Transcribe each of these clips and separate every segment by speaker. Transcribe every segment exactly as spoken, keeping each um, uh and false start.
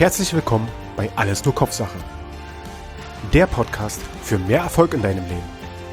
Speaker 1: Herzlich willkommen bei Alles nur Kopfsache. Der Podcast für mehr Erfolg in deinem Leben.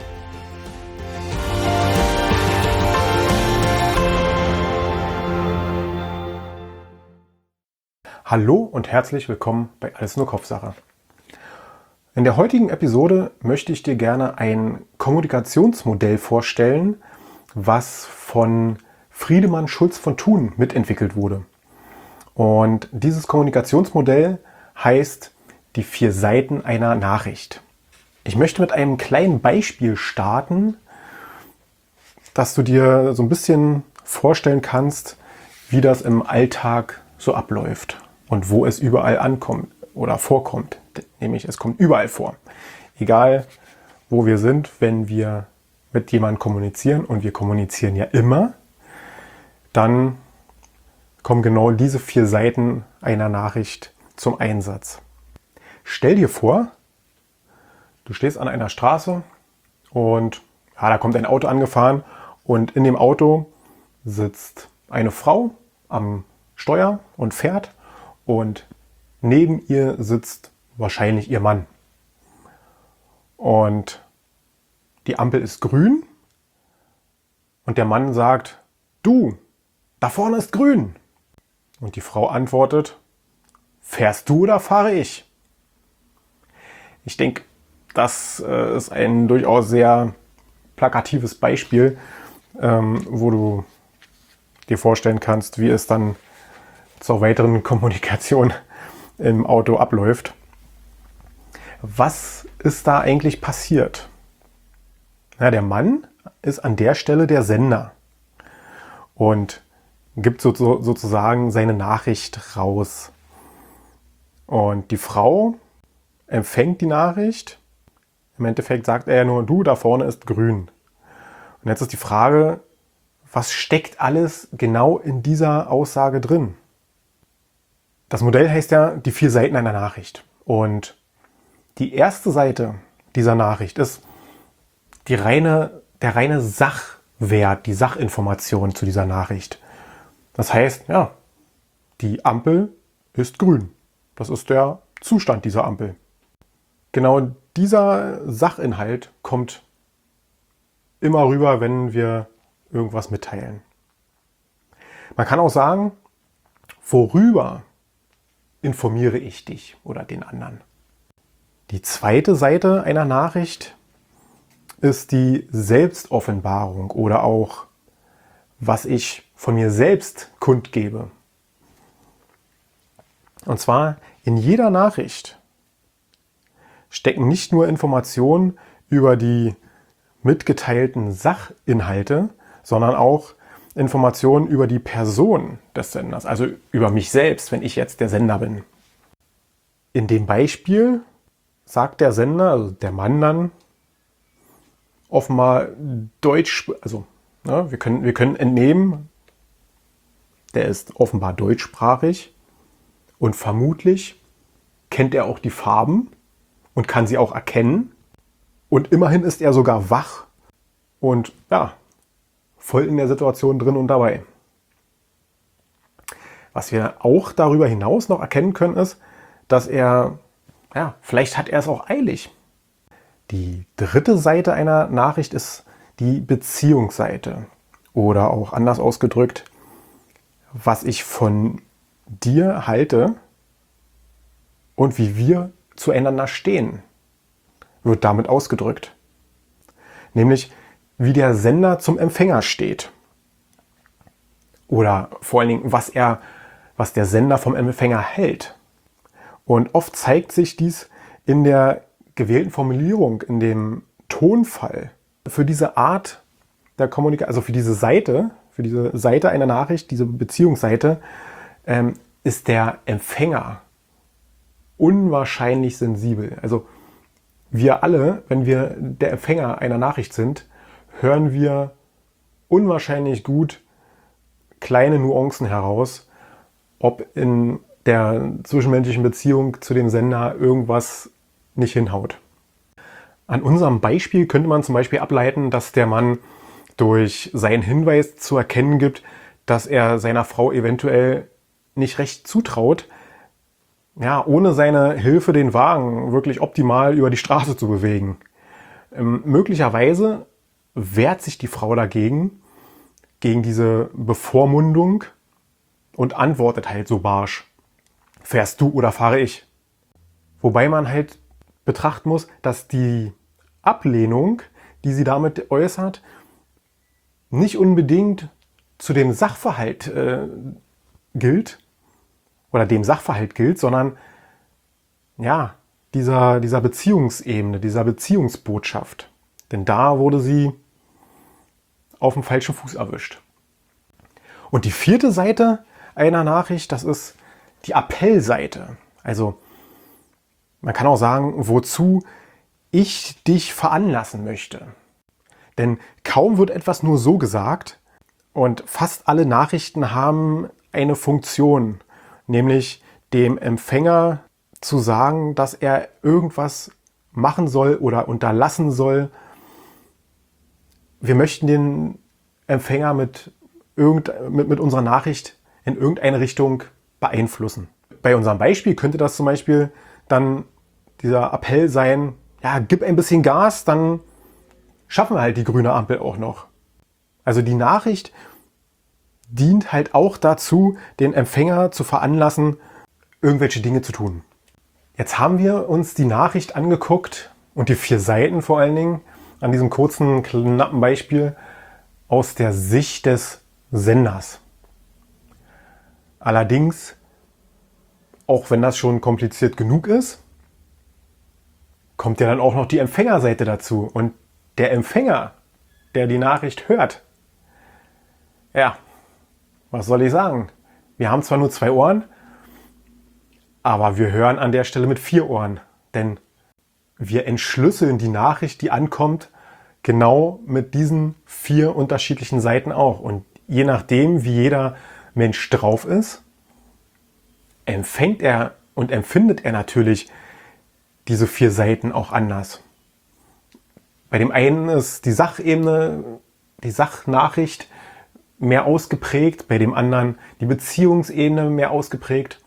Speaker 1: Hallo und herzlich willkommen bei Alles nur Kopfsache. In der heutigen Episode möchte ich dir gerne ein Kommunikationsmodell vorstellen, was von Friedemann Schulz von Thun mitentwickelt wurde. Und dieses Kommunikationsmodell heißt die vier Seiten einer Nachricht. Ich möchte mit einem kleinen Beispiel starten, dass du dir so ein bisschen vorstellen kannst, wie das im Alltag so abläuft und wo es überall ankommt oder vorkommt. Nämlich es kommt überall vor. Egal wo wir sind, wenn wir mit jemandem kommunizieren, und wir kommunizieren ja immer, dann kommen genau diese vier Seiten einer Nachricht zum Einsatz. Stell dir vor, du stehst an einer Straße und ja, da kommt ein Auto angefahren und in dem Auto sitzt eine Frau am Steuer und fährt und neben ihr sitzt wahrscheinlich ihr Mann. Und die Ampel ist grün und der Mann sagt: Du, da vorne ist grün. Und die Frau antwortet: Fährst du oder fahre ich? Ich denke, das äh, ist ein durchaus sehr plakatives Beispiel, ähm, wo du dir vorstellen kannst, wie es dann zur weiteren Kommunikation im Auto abläuft. Was ist da eigentlich passiert? Na, der Mann ist an der Stelle der Sender und gibt so, so, sozusagen seine Nachricht raus. Und die Frau empfängt die Nachricht. Im Endeffekt sagt er ja nur: Du, da vorne ist grün. Und jetzt ist die Frage, was steckt alles genau in dieser Aussage drin? Das Modell heißt ja die vier Seiten einer Nachricht. Und die erste Seite dieser Nachricht ist die reine, der reine Sachwert, die Sachinformation zu dieser Nachricht. Das heißt, ja, die Ampel ist grün. Das ist der Zustand dieser Ampel. Genau dieser Sachinhalt kommt immer rüber, wenn wir irgendwas mitteilen. Man kann auch sagen, worüber informiere ich dich oder den anderen. Die zweite Seite einer Nachricht ist die Selbstoffenbarung oder auch, was ich von mir selbst kundgebe. Und zwar in jeder Nachricht stecken nicht nur Informationen über die mitgeteilten Sachinhalte, sondern auch Informationen über die Person des Senders, also über mich selbst, wenn ich jetzt der Sender bin. In dem Beispiel sagt der Sender, also der Mann dann, offenbar Deutsch, also ja, wir können, wir können entnehmen, der ist offenbar deutschsprachig und vermutlich kennt er auch die Farben und kann sie auch erkennen. Und immerhin ist er sogar wach und ja, voll in der Situation drin und dabei. Was wir auch darüber hinaus noch erkennen können, ist, dass er, ja, vielleicht hat er es auch eilig. Die dritte Seite einer Nachricht ist die Beziehungsseite. Oder auch anders ausgedrückt, was ich von dir halte und wie wir zueinander stehen, wird damit ausgedrückt. Nämlich, wie der Sender zum Empfänger steht. Oder vor allen Dingen, was er, was der Sender vom Empfänger hält. Und oft zeigt sich dies in der gewählten Formulierung, in dem Tonfall. Für diese Art der Kommunikation, also für diese Seite, für diese Seite einer Nachricht, diese Beziehungsseite, ähm, ist der Empfänger unwahrscheinlich sensibel. Also wir alle, wenn wir der Empfänger einer Nachricht sind, hören wir unwahrscheinlich gut kleine Nuancen heraus, ob in der zwischenmenschlichen Beziehung zu dem Sender irgendwas nicht hinhaut. An unserem Beispiel könnte man zum Beispiel ableiten, dass der Mann durch seinen Hinweis zu erkennen gibt, dass er seiner Frau eventuell nicht recht zutraut, ja, ohne seine Hilfe den Wagen wirklich optimal über die Straße zu bewegen. Ähm, möglicherweise wehrt sich die Frau dagegen, gegen diese Bevormundung und antwortet halt so barsch: Fährst du oder fahre ich? Wobei man halt betrachten muss, dass die Ablehnung, die sie damit äußert, nicht unbedingt zu dem Sachverhalt äh, gilt oder dem Sachverhalt gilt, sondern ja, dieser, dieser Beziehungsebene, dieser Beziehungsbotschaft. Denn da wurde sie auf dem falschen Fuß erwischt. Und die vierte Seite einer Nachricht, das ist die Appellseite. Also man kann auch sagen, wozu ich dich veranlassen möchte. Denn kaum wird etwas nur so gesagt und fast alle Nachrichten haben eine Funktion, nämlich dem Empfänger zu sagen, dass er irgendwas machen soll oder unterlassen soll. Wir möchten den Empfänger mit, irgend, mit, mit unserer Nachricht in irgendeine Richtung beeinflussen. Bei unserem Beispiel könnte das zum Beispiel dann dieser Appell sein: Ja, gib ein bisschen Gas, dann schaffen wir halt die grüne Ampel auch noch. Also die Nachricht dient halt auch dazu, den Empfänger zu veranlassen, irgendwelche Dinge zu tun. Jetzt haben wir uns die Nachricht angeguckt und die vier Seiten vor allen Dingen an diesem kurzen, knappen Beispiel aus der Sicht des Senders. Allerdings, auch wenn das schon kompliziert genug ist, kommt ja dann auch noch die Empfängerseite dazu. Und der Empfänger, der die Nachricht hört, ja, was soll ich sagen? Wir haben zwar nur zwei Ohren, aber wir hören an der Stelle mit vier Ohren. Denn wir entschlüsseln die Nachricht, die ankommt, genau mit diesen vier unterschiedlichen Seiten auch. Und je nachdem, wie jeder Mensch drauf ist, empfängt er und empfindet er natürlich diese vier Seiten auch anders. Bei dem einen ist die Sachebene, die Sachnachricht mehr ausgeprägt, bei dem anderen die Beziehungsebene mehr ausgeprägt.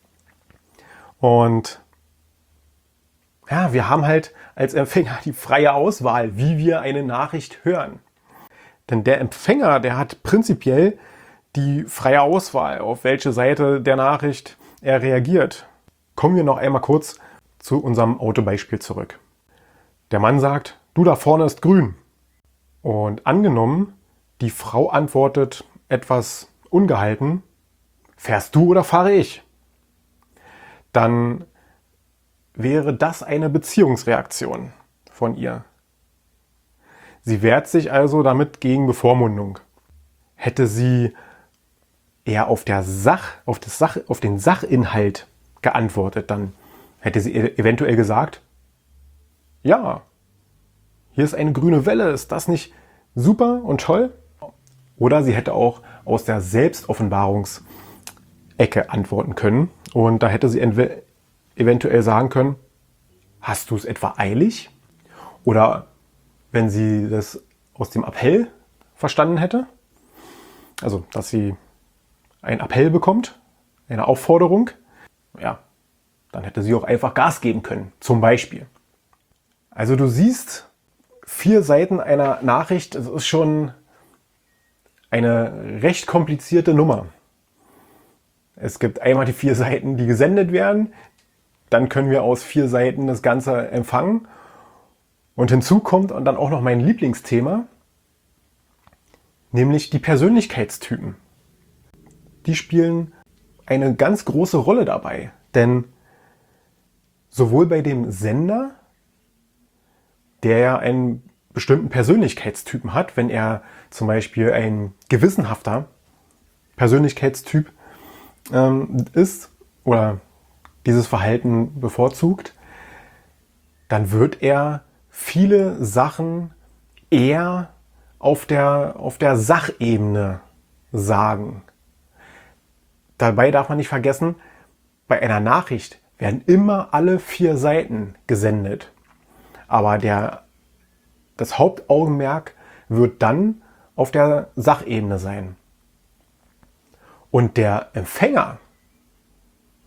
Speaker 1: Und ja, wir haben halt als Empfänger die freie Auswahl, wie wir eine Nachricht hören. Denn der Empfänger, der hat prinzipiell die freie Auswahl, auf welche Seite der Nachricht er reagiert. Kommen wir noch einmal kurz zu unserem Autobeispiel zurück. Der Mann sagt: Du, da vorne ist grün. Und angenommen, die Frau antwortet etwas ungehalten: Fährst du oder fahre ich? Dann wäre das eine Beziehungsreaktion von ihr. Sie wehrt sich also damit gegen Bevormundung. Hätte sie eher auf, der Sach, auf, das Sach, auf den Sachinhalt geantwortet, dann hätte sie eventuell gesagt: Ja, hier ist eine grüne Welle, ist das nicht super und toll? Oder sie hätte auch aus der Selbstoffenbarungsecke antworten können und da hätte sie eventuell sagen können: Hast du es etwa eilig? Oder wenn sie das aus dem Appell verstanden hätte, also dass sie einen Appell bekommt, eine Aufforderung, ja, dann hätte sie auch einfach Gas geben können, zum Beispiel. Also du siehst, vier Seiten einer Nachricht, das ist schon eine recht komplizierte Nummer. Es gibt einmal die vier Seiten, die gesendet werden, dann können wir aus vier Seiten das Ganze empfangen. Und hinzu kommt und dann auch noch mein Lieblingsthema, nämlich die Persönlichkeitstypen. Die spielen eine ganz große Rolle dabei, denn sowohl bei dem Sender, der ja einen bestimmten Persönlichkeitstypen hat, wenn er zum Beispiel ein gewissenhafter Persönlichkeitstyp ähm, ist oder dieses Verhalten bevorzugt, dann wird er viele Sachen eher auf der, auf der Sachebene sagen. Dabei darf man nicht vergessen, bei einer Nachricht werden immer alle vier Seiten gesendet. Aber der, das Hauptaugenmerk wird dann auf der Sachebene sein. Und der Empfänger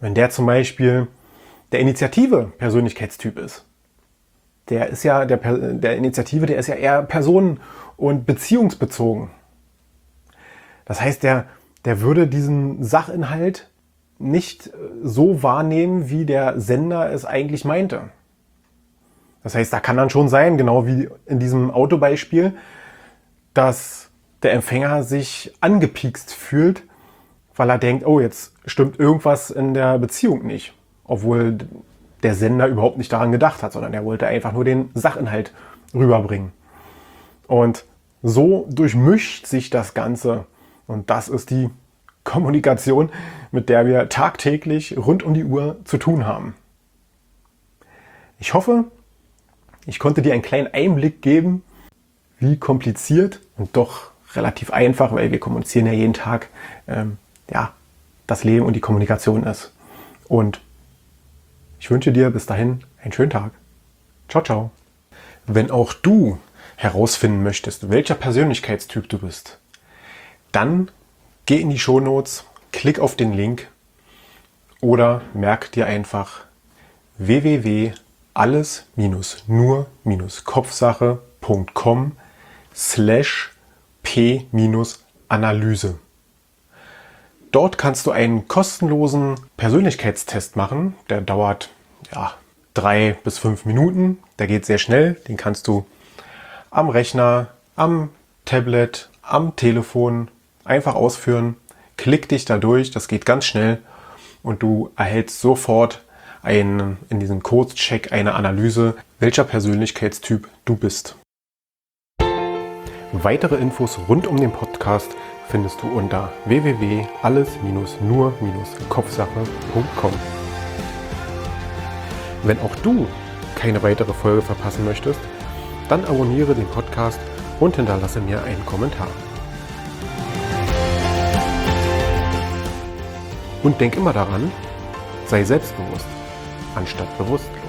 Speaker 1: Wenn der zum Beispiel der Initiative-Persönlichkeitstyp ist, der ist ja, der, der Initiative, der ist ja eher personen- und beziehungsbezogen. Das heißt, der, der würde diesen Sachinhalt nicht so wahrnehmen, wie der Sender es eigentlich meinte. Das heißt, da kann dann schon sein, genau wie in diesem Autobeispiel, dass der Empfänger sich angepiekst fühlt, weil er denkt, oh, jetzt stimmt irgendwas in der Beziehung nicht. Obwohl der Sender überhaupt nicht daran gedacht hat, sondern er wollte einfach nur den Sachinhalt rüberbringen. Und so durchmischt sich das Ganze. Und das ist die Kommunikation, mit der wir tagtäglich rund um die Uhr zu tun haben. Ich hoffe, ich konnte dir einen kleinen Einblick geben, wie kompliziert und doch relativ einfach, weil wir kommunizieren ja jeden Tag, ähm, ja, das Leben und die Kommunikation ist. Und ich wünsche dir bis dahin einen schönen Tag. Ciao, ciao. Wenn auch du herausfinden möchtest, welcher Persönlichkeitstyp du bist, dann geh in die Shownotes, klick auf den Link oder merk dir einfach w w w punkt alles nur kopfsache punkt com slash p Analyse. Dort kannst du einen kostenlosen Persönlichkeitstest machen. Der dauert ja, drei bis fünf Minuten. Der geht sehr schnell. Den kannst du am Rechner, am Tablet, am Telefon einfach ausführen. Klick dich da durch. Das geht ganz schnell. Und du erhältst sofort einen, in diesem Kurzcheck eine Analyse, welcher Persönlichkeitstyp du bist. Weitere Infos rund um den Podcast findest du unter w w w punkt alles nur kopfsache punkt com. Wenn auch du keine weitere Folge verpassen möchtest, dann abonniere den Podcast und hinterlasse mir einen Kommentar. Und denk immer daran, sei selbstbewusst anstatt bewusst.